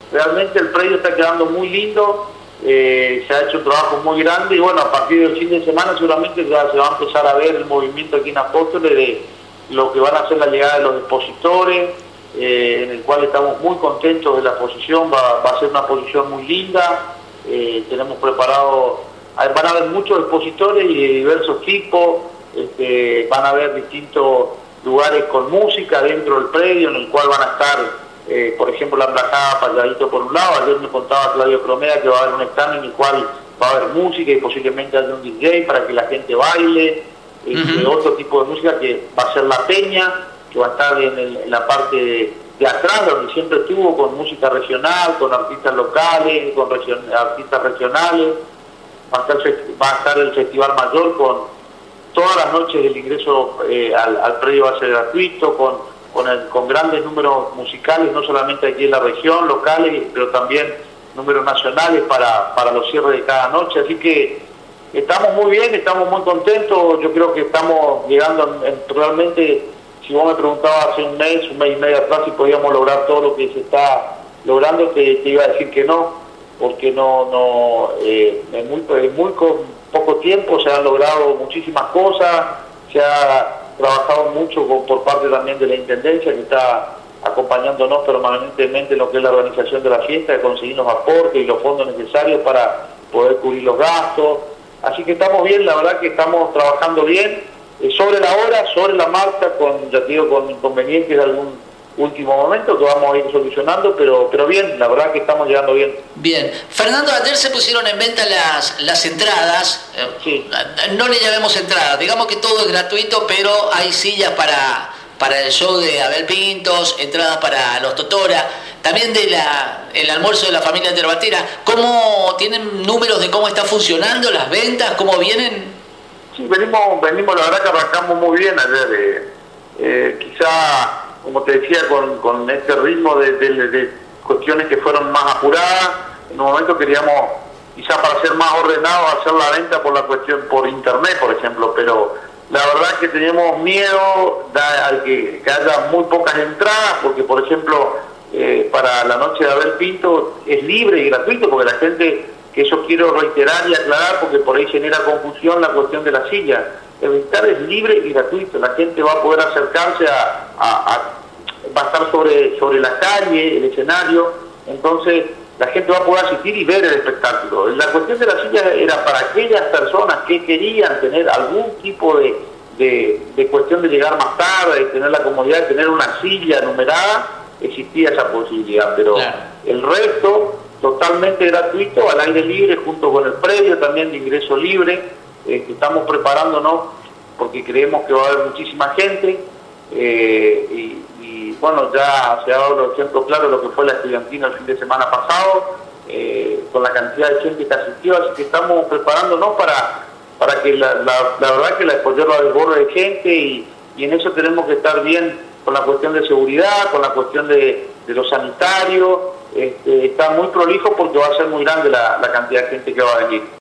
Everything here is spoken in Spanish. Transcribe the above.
realmente el predio está quedando muy lindo, se ha hecho un trabajo muy grande y bueno, a partir del fin de semana seguramente ya se va a empezar a ver el movimiento aquí en Apóstoles de lo que van a ser la llegada de los expositores, en el cual estamos muy contentos de la exposición, va a ser una exposición muy linda, tenemos preparado, van a haber muchos expositores y de diversos tipos, van a haber distintos lugares con música dentro del predio en el cual van a estar por ejemplo la embajada Payadito por un lado. Ayer me contaba Claudio Cromeda que va a haber un stand en el cual va a haber música y posiblemente haya un DJ para que la gente baile, otro tipo de música que va a ser La Peña, que va a estar en la parte de atrás donde siempre estuvo, con música regional, con artistas locales, con artistas regionales. Va a estar el Festival Mayor con todas las noches. El ingreso al predio va a ser gratuito, con grandes números musicales, no solamente aquí en la región, locales, pero también números nacionales para los cierres de cada noche. Así que estamos muy bien, estamos muy contentos. Yo creo que estamos llegando realmente, si vos me preguntabas hace un mes y medio atrás si podíamos lograr todo lo que se está logrando, te iba a decir que no, porque en muy poco tiempo se han logrado muchísimas cosas, se ha trabajado mucho por parte también de la Intendencia, que está acompañándonos permanentemente en lo que es la organización de la fiesta, de conseguir los aportes y los fondos necesarios para poder cubrir los gastos. Así que estamos bien, la verdad que estamos trabajando bien, sobre la hora, sobre la marcha, con inconvenientes de algún último momento que vamos a ir solucionando, pero bien, la verdad que estamos llegando bien. Bien. Fernando, ayer se pusieron en venta las entradas, sí. No le llamemos entradas, digamos que todo es gratuito, pero hay sillas para el show de Abel Pintos, entradas para los Totora, también el almuerzo de la familia Terbatera. ¿Cómo tienen números de cómo está funcionando las ventas? ¿Cómo vienen? Sí, venimos, la verdad que arrancamos muy bien ayer, quizá, como te decía, con este ritmo de cuestiones que fueron más apuradas. En un momento queríamos, quizás para ser más ordenados, hacer la venta por internet, por ejemplo, pero la verdad que teníamos miedo al que haya muy pocas entradas, porque por ejemplo, para la noche de Abel Pinto es libre y gratuito, porque la gente, que eso quiero reiterar y aclarar, porque por ahí genera confusión la cuestión de la silla. El visitar es libre y gratuito, la gente va a poder acercarse va a estar sobre la calle, el escenario, entonces la gente va a poder asistir y ver el espectáculo. La cuestión de la silla era para aquellas personas que querían tener algún tipo de cuestión de llegar más tarde, de tener la comodidad de tener una silla numerada, existía esa posibilidad, pero claro, el resto totalmente gratuito, al aire libre, junto con el predio también de ingreso libre, que estamos preparándonos porque creemos que va a haber muchísima gente, y bueno, ya se ha dado el ejemplo claro de lo que fue la estudiantina el fin de semana pasado, con la cantidad de gente que asistió, así que estamos preparándonos para que la verdad que la Expoyerba desborde de gente, y en eso tenemos que estar bien con la cuestión de seguridad, con la cuestión de lo sanitario. Está muy prolijo porque va a ser muy grande la cantidad de gente que va a venir.